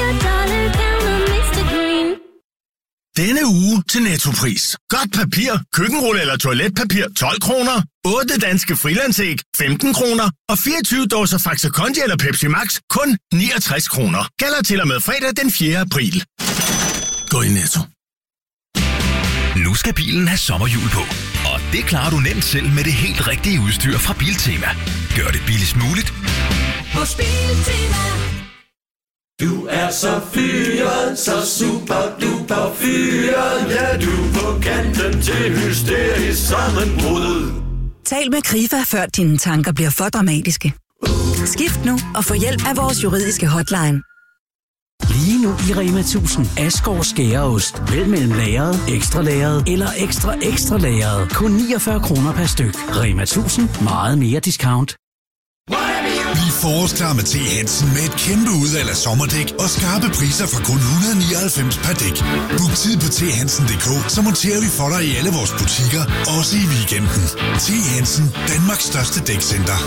Denne uge til Nettopris. Godt papir, køkkenrulle eller toiletpapir 12 kroner. 8 danske frilandsæg 15 kroner. Og 24 dåser Faxe Kondi eller Pepsi Max kun 69 kroner. Gælder til og med fredag den 4. april. Gå i Netto. Nu skal bilen have sommerhjul på. Og det klarer du nemt selv med det helt rigtige udstyr fra Biltema. Gør det billigst muligt. Hos Biltema. Du er så fyret, så super duper fyret. Ja, du er på kanten til hysterisk sammenbrud. Tal med Krifa, før dine tanker bliver for dramatiske. Skift nu og få hjælp af vores juridiske hotline. Lige nu i Rema 1000 Asgaard Skæreost. Vælg mellem lagret, ekstra lagret eller ekstra lagret. Kun 49 kroner per styk. Rema 1000. Meget mere discount. Bliv forårsklar med T. Hansen med et kæmpe udvalg af sommerdæk og skarpe priser fra kun 199 per dæk. Book tid på thansen.dk, så monterer vi for dig i alle vores butikker, også i weekenden. T. Hansen, Danmarks største dækcenter.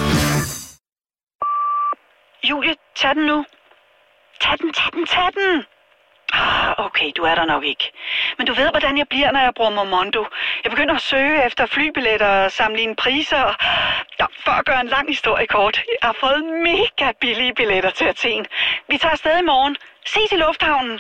Julie, tag den nu. Tag den. Okay, du er der nok ikke. Men du ved, hvordan jeg bliver, når jeg bruger Momondo. Jeg begynder at søge efter flybilletter og sammenligne priser. Ja, for at gøre en lang historie kort. Jeg har fået mega billige billetter til Athen. Vi tager afsted i morgen. Ses i lufthavnen.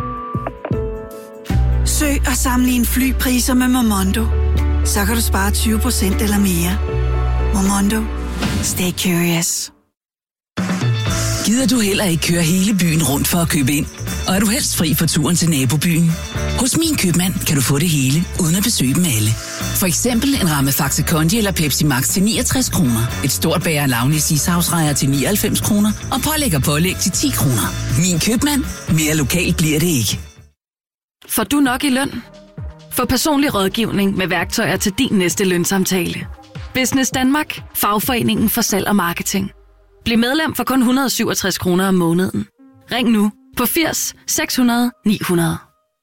Søg og sammenlign flypriser med Momondo. Så kan du spare 20% eller mere. Momondo. Stay curious. Gider du heller ikke køre hele byen rundt for at købe ind? Og er du helst fri for turen til nabobyen? Hos Min Købmand kan du få det hele, uden at besøge dem alle. For eksempel en ramme Faxe Kondi eller Pepsi Max til 69 kroner. Et stort bager Launis ishavsrejer til 99 kroner. Og pålæg til 10 kroner. Min Købmand. Mere lokalt bliver det ikke. Får du nok i løn? Få personlig rådgivning med værktøjer til din næste lønsamtale. Business Danmark. Fagforeningen for salg og marketing. Bliv medlem for kun 167 kroner om måneden. Ring nu på 80 600 900.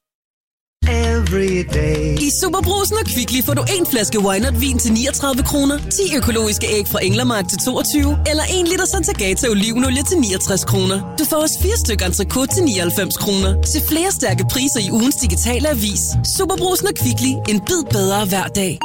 I Superbrugsen og Kvickly får du en flaske Wynert vin til 39 kroner, 10 økologiske æg fra Englermark til 22, eller 1 liter Santagata olivenolie til 69 kroner. Du får også 4 stykker entrecôte til 99 kroner. Se flere stærke priser i ugens digitale avis. Superbrugsen og Kvickly. En bid bedre hver dag.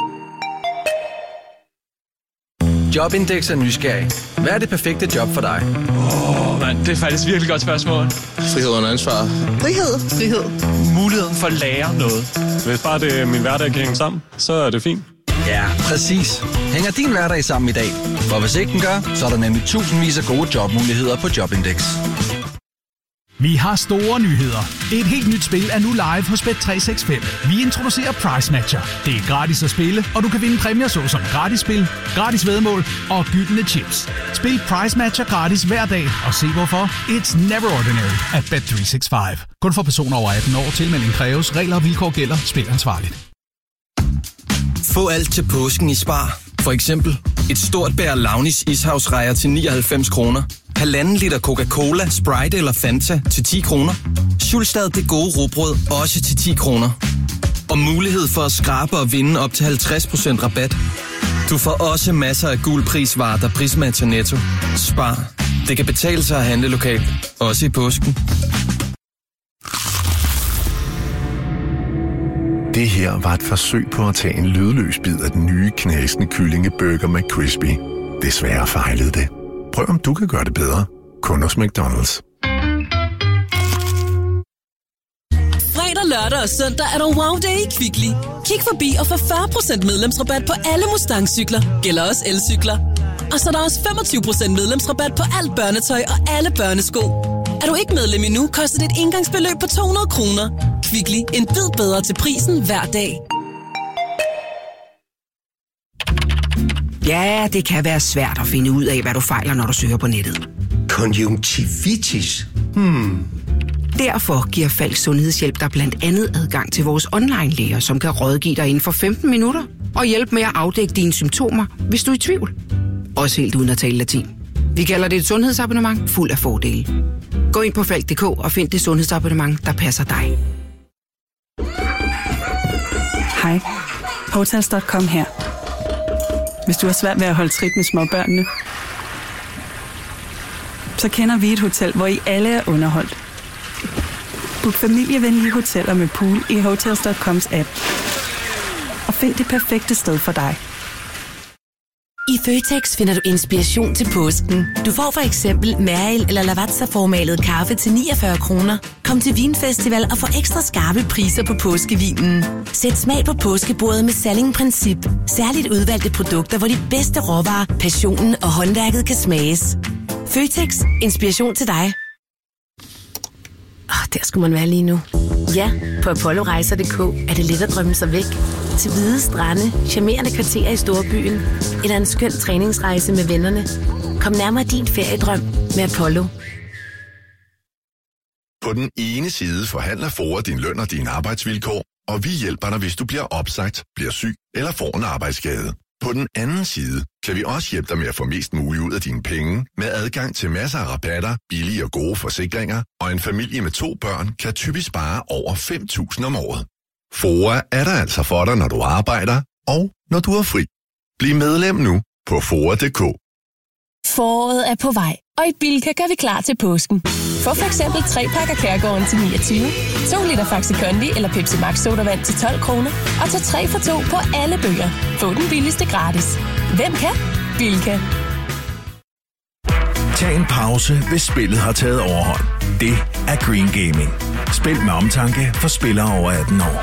Jobindex er nysgerrig. Hvad er det perfekte job for dig? Det er faktisk virkelig godt spørgsmål. Frihed under ansvar. Frihed. Muligheden for at lære noget. Hvis bare det min hverdag kan hænge sammen, så er det fint. Ja, præcis. Hænger din hverdag sammen i dag? For hvis ikke den gør, så er der nemlig tusindvis af gode jobmuligheder på Jobindex. Vi har store nyheder. Et helt nyt spil er nu live hos Bet365. Vi introducerer Price Matcher. Det er gratis at spille, og du kan vinde præmier såsom gratis spil, gratis væddemål og gyldne chips. Spil Price Matcher gratis hver dag, og se hvorfor. It's never ordinary at Bet365. Kun for personer over 18 år. Tilmelding kræves. Regler og vilkår gælder. Spil ansvarligt. Få alt til påsken i Spar. For eksempel et stort bær Launis ishavsrejer til 99 kroner. 1,5 liter Coca-Cola, Sprite eller Fanta til 10 kroner. Schulstad Det Gode Rugbrød også til 10 kroner. Og mulighed for at skrabe og vinde op til 50% rabat. Du får også masser af gul prisvarer, der prismatcher Netto. Spar. Det kan betale sig at handle lokalt. Også i påsken. Det her var et forsøg på at tage en lydløs bid af den nye knasende kyllingeburger McCrispy. Desværre fejlede det. Prøv om du kan gøre det bedre. Kun hos McDonald's. Fredag, lørdag og søndag er der Wow Day i Kvickly. Kig forbi og få 40% medlemsrabat på alle Mustang-cykler. Gælder også elcykler. Og så er der også 25% medlemsrabat på alt børnetøj og alle børnesko. Er du ikke medlem endnu, koster det et engangsbeløb på 200 kroner. Kvickly. En bid bedre til prisen hver dag. Ja, det kan være svært at finde ud af, hvad du fejler, når du søger på nettet. Konjunktivitis? Derfor giver Falks Sundhedshjælp dig blandt andet adgang til vores online-læger, som kan rådgive dig inden for 15 minutter og hjælpe med at afdække dine symptomer, hvis du er i tvivl. også helt uden at tale latin. Vi kalder det et sundhedsabonnement fuld af fordele. Gå ind på Falk.dk og find det sundhedsabonnement, der passer dig. Hej. Hotels.com her. Hvis du har svært ved at holde trit med småbørnene, så kender vi et hotel, hvor I alle er underholdt. Book familievenlige hoteller med pool i Hotels.coms app. Og find det perfekte sted for dig. I Føtex finder du inspiration til påsken. Du får for eksempel Mariel eller Lavazza-formalet kaffe til 49 kroner. Kom til Vinfestival og få ekstra skarpe priser på påskevinen. Sæt smag på påskebordet med Salling Princip. Særligt udvalgte produkter, hvor de bedste råvarer, passionen og håndværket kan smages. Føtex. Inspiration til dig. Der skulle man være lige nu. Ja, på ApolloRejser.dk er det let at drømme sig væk. Til hvide strande, charmerende kvarterer i storbyen, eller en skøn træningsrejse med vennerne. Kom nærmere din feriedrøm med Apollo. På den ene side forhandler FOA din løn og dine arbejdsvilkår, og vi hjælper dig, hvis du bliver opsagt, bliver syg eller får en arbejdsskade. På den anden side kan vi også hjælpe dig med at få mest muligt ud af dine penge, med adgang til masser af rabatter, billige og gode forsikringer, og en familie med 2 børn kan typisk spare over 5.000 om året. FOA er der altså for dig, når du arbejder, og når du er fri. Bliv medlem nu på FOA.dk. Foråret er på vej, og i Bilka gør vi klar til påsken. Få for eksempel 3 pakker Kærgården til 29, 2 liter Faxi Kondi eller Pepsi Max sodavand til 12 kroner, og tag 3 for 2 på alle bøger. Få den billigste gratis. Hvem kan? Bilka. Tag en pause, hvis spillet har taget overhånd. Det er Green Gaming. Spil med omtanke for spillere over 18 år.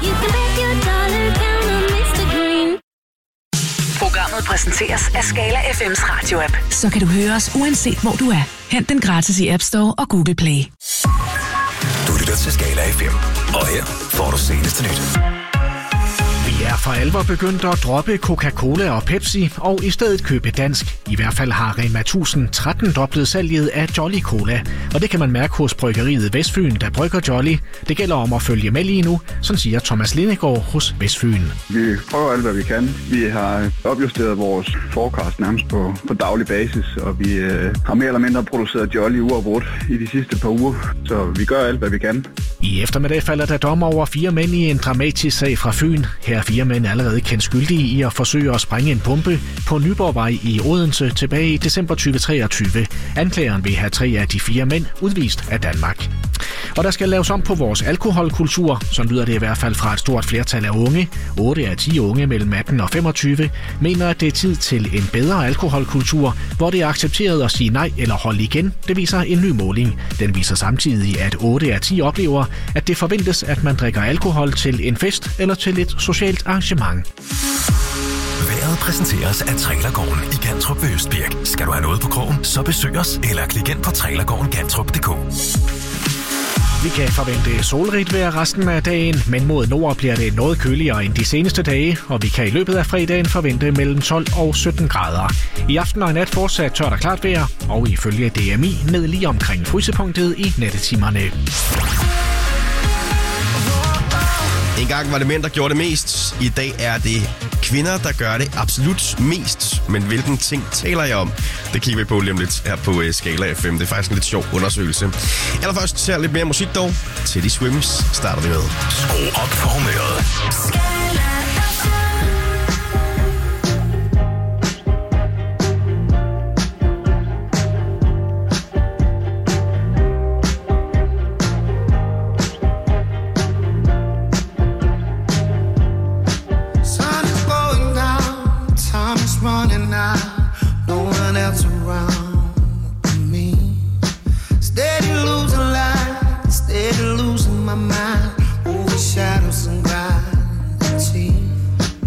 Programmet præsenteres af Skala FM's radio-app. Så kan du høre os uanset hvor du er. Hent den gratis i App Store og Google Play. Du lytter til Skala FM, og her får du seneste nyt. Vi er for alvor begyndt at droppe Coca-Cola og Pepsi og i stedet købe dansk. I hvert fald har Rema 1000 13-doblet salget af Jolly Cola. Og det kan man mærke hos bryggeriet Vestfyn, der brygger Jolly. Det gælder om at følge med lige nu, sådan siger Thomas Lindegaard hos Vestfyn. Vi prøver alt, hvad vi kan. Vi har opjusteret vores forecast nærmest på daglig basis, og vi har mere eller mindre produceret Jolly uafbrudt i de sidste par uger. Så vi gør alt, hvad vi kan. I eftermiddag falder der dom over 4 mænd i en dramatisk sag fra Fyn. Her er 4 mænd allerede kendt skyldige i at forsøge at sprænge en bombe på Nyborgvej i Odense tilbage i december 2023. Anklageren vil have 3 af de 4 mænd udvist af Danmark. Og der skal laves om på vores alkoholkultur, så lyder det i hvert fald fra et stort flertal af unge. 8 af 10 unge mellem 18 og 25 mener, at det er tid til en bedre alkoholkultur, hvor det er accepteret at sige nej eller holde igen. Det viser en ny måling. Den viser samtidig, at 8 af 10 oplever, at det forventes, at man drikker alkohol til en fest eller til et socialt arrangement. Vejret præsenteres af Trailergården i Gantrup ved Østbirk. Skal du have noget på krogen, så besøg os eller klik ind på trailergårdengantrup.dk. Vi kan forvente solrigt vejr resten af dagen, men mod nord bliver det noget køligere end de seneste dage, og vi kan i løbet af fredagen forvente mellem 12 og 17 grader. I aften og i nat fortsat tørt og klart vejr, og ifølge DMI ned lige omkring frysepunktet i nattetimerne. En gang var det mænd, der gjorde det mest. I dag er det kvinder, der gør det absolut mest. Men hvilken ting taler jeg om? Det kigger vi på lige om lidt her på Skala FM. Det er faktisk en lidt sjov undersøgelse. Allerførst ser lidt mere musik dog. Teddy Swims starter vi med. Skru op for humøret. Running out, no one else around me. Steady losing light, steady losing my mind. Over shadows and gravity.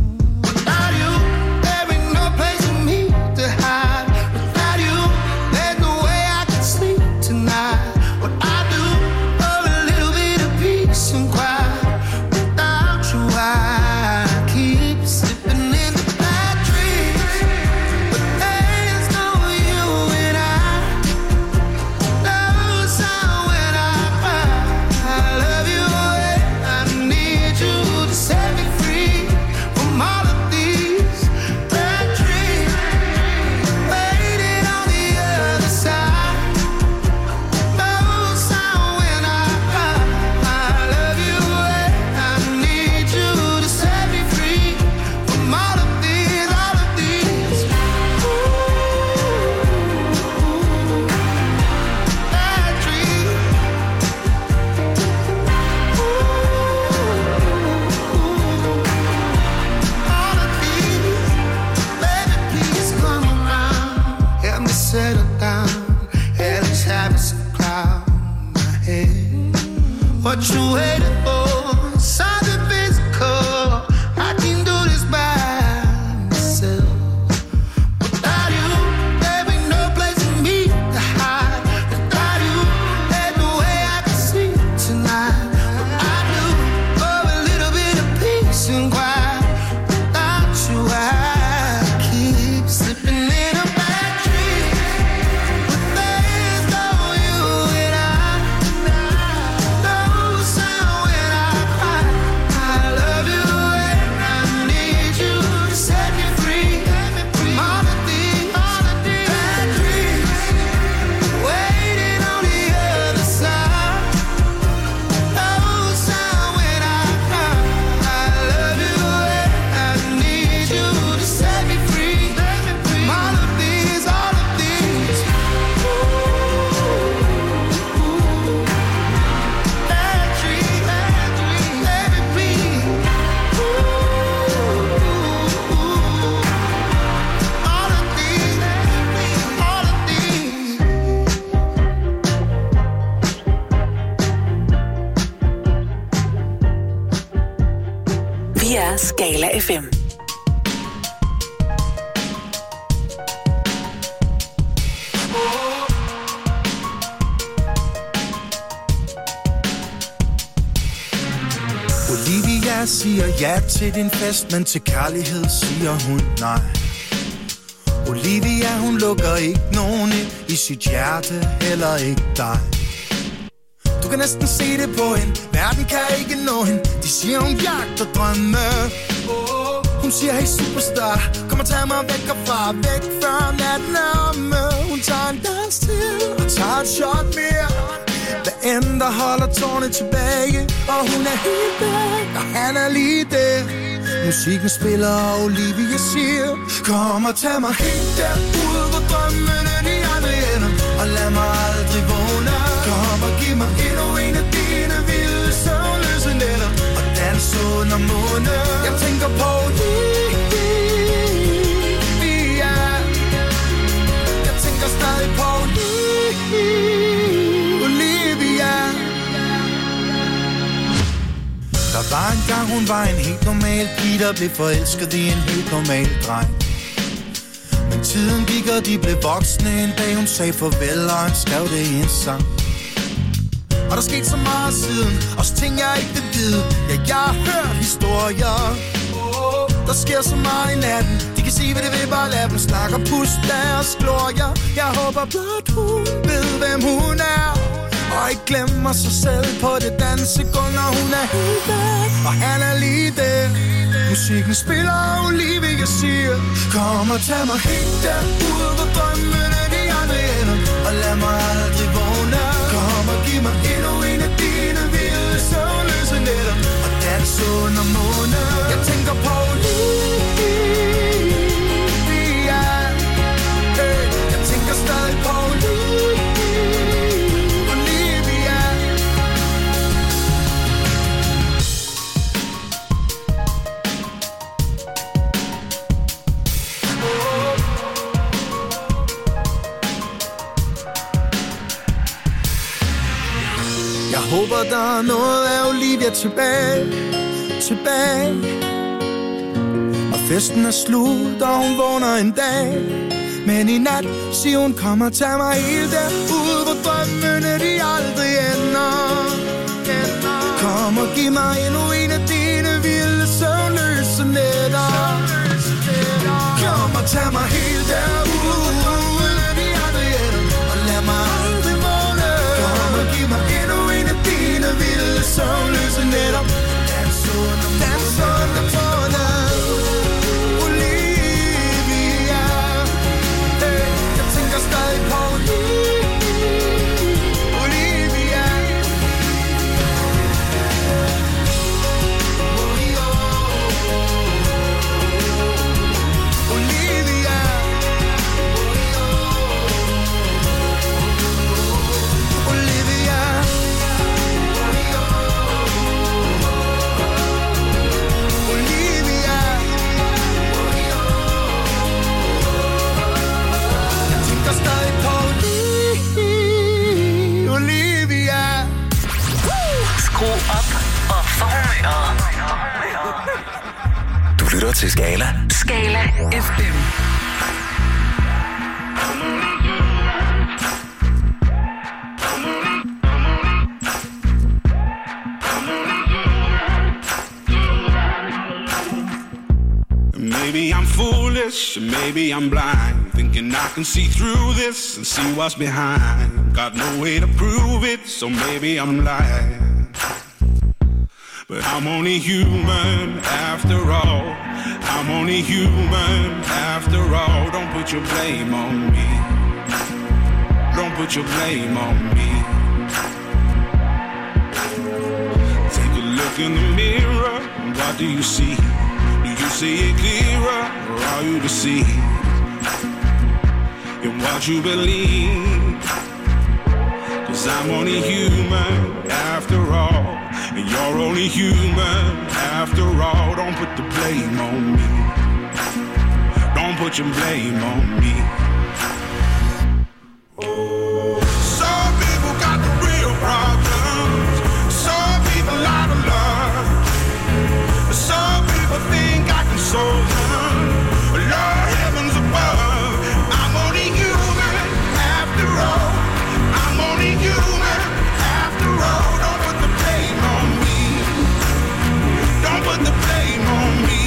what you waiting for? Something physical. I can do this by myself. Without you, there ain't no place for me to hide. Without you, there's no way I can sleep tonight. But I do for a little bit of peace and quiet. Without you, I keep slipping in a bad dream. But there's no you and I. No sound when I cry. I love you and I need you to set me free from all of these bad dreams waiting on the other side. No sound when I cry. I love you and I need you to set me free from all of these bad dreams. Let me breathe. All of these. Vi er Skala FM. Olivia siger ja til din fest, men til kærlighed siger hun nej. Olivia, hun lukker ikke nogen ind i sit hjerte, heller ikke dig. Du kan næsten se det på hende, verden kan ikke nå hende. De siger hun jagter drømme. Hun siger hey superstar, kom og tag mig væk herfra, væk før natten er omme. Hun tager en dans til og tager et shot mere. Hvad end der holder tårne tilbage, og hun er helt væk, og han er lige der. Musikken spiller, og Olivia siger, kom og tag mig helt derud, hvor drømmene de aldrig ender, og lad mig aldrig vågne. Kom og giv mig endnu en af dine vilde søvnløse nætter, og dans under måne. Jeg tænker på Olivia, jeg tænker stadig på Olivia. Der var en gang, hun var en helt normal pige, der blev forelsket i en helt normal dreng. Men tiden gik, og de blev voksne. En dag hun sagde farvel, og han skrev det i en sang. Og der skete så meget siden, også ting jeg ikke vil vide. Ja, jeg har hørt historier. Der sker så meget i natten, de kan sige hvad det vil, bare lad dem snakke og puste deres glorier. Jeg håber blot hun ved hvem hun er, og ikke glemmer sig selv på det dansekund, når hun er helt væk, og han er lige der. Musikken spiller, og Olivia siger, kom og tag mig helt derud, hvor drømmene de aldrig ender, og lad mig aldrig vågne. Kom og giv mig endnu en af dine vilde søvnløse nætter, og dans under måne. Jeg tænker på Olivia, hey, jeg tænker stadig på Olivia. Jeg håber, der er noget af Olivia tilbage. Og festen er slut, og hun vågner en dag. Men i nat siger hun, kom og tag mig helt derud, hvor drømmene de aldrig ender. Kom og giv mig endnu en af dine vilde søvnløse nætter. Kom og tag mig helt derud, de aldrig ender, og lad mig aldrig vågne. Kom og giv mig endnu en af dine vilde søvnløse nætter. Dans under tårne. Olivia, hey, jeg tænker stadig på Olivia. Skru op og for humøret. Du lytter til Skala. Skala FM. Maybe I'm foolish, maybe I'm blind, thinking I can see through this and see what's behind. Got no way to prove it, so maybe I'm lying. But I'm only human after all. I'm only human after all. Don't put your blame on me. Don't put your blame on me. Take a look in the mirror, what do you see? You see it clearer, or are you deceived in what you believe? 'Cause I'm only human after all, and you're only human after all. Don't put the blame on me. Don't put your blame on me. Some people got the real problems. Some people out of love. Some people think I can solve them. Lord, heavens above, I'm only human after all. I'm only human after all. Don't put the blame on me. Don't put the blame on me.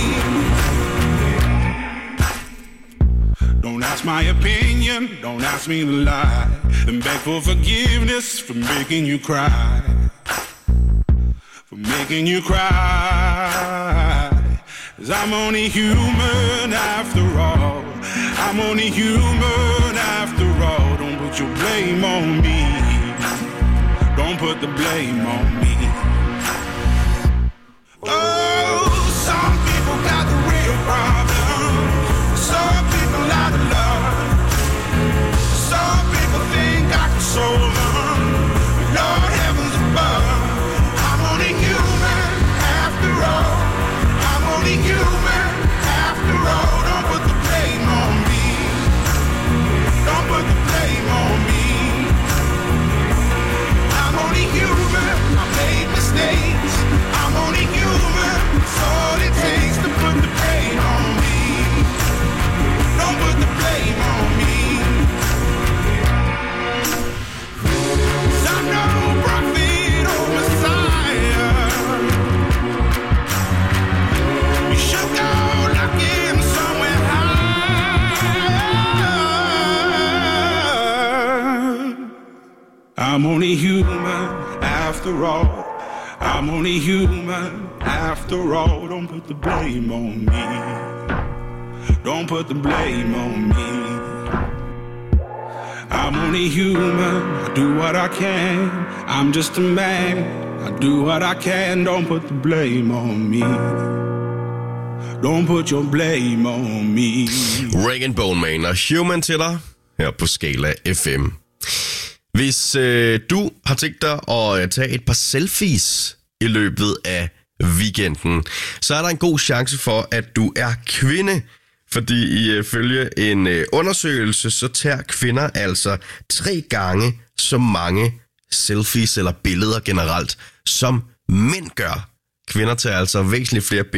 Don't ask my opinion, don't ask me to lie, and beg for forgiveness for making you cry. For making you cry. 'Cause I'm only human after all. I'm only human after all. Don't put your blame on me. Don't put the blame on me. Oh, some people got the real problem. Some people out of love. Some people think I can solve them. Lord, heavens above, I'm only human after all. I'm only human after all. Don't put the blame on me. Don't put the blame on me. I'm only human. I made mistakes. I'm only human. It's all it takes to put the blame on me. Don't put the blame on me. 'Cause I'm no prophet or Messiah. You should go looking somewhere high. I'm only human after all. I'm only human after all. Don't put the blame on me. Don't put the blame on me. I'm only human. I do what I can. I'm just a man. I do what I can. Don't put the blame on me. Don't put your blame on me. Regan Bowman og Human til dig her på Skala FM. Hvis du har tænkt dig at tage et par selfies i løbet af weekenden, så er der en god chance for, at du er kvinde. Fordi ifølge en undersøgelse, så tager kvinder altså 3 gange så mange selfies eller billeder generelt, som mænd gør. Kvinder tager altså væsentligt flere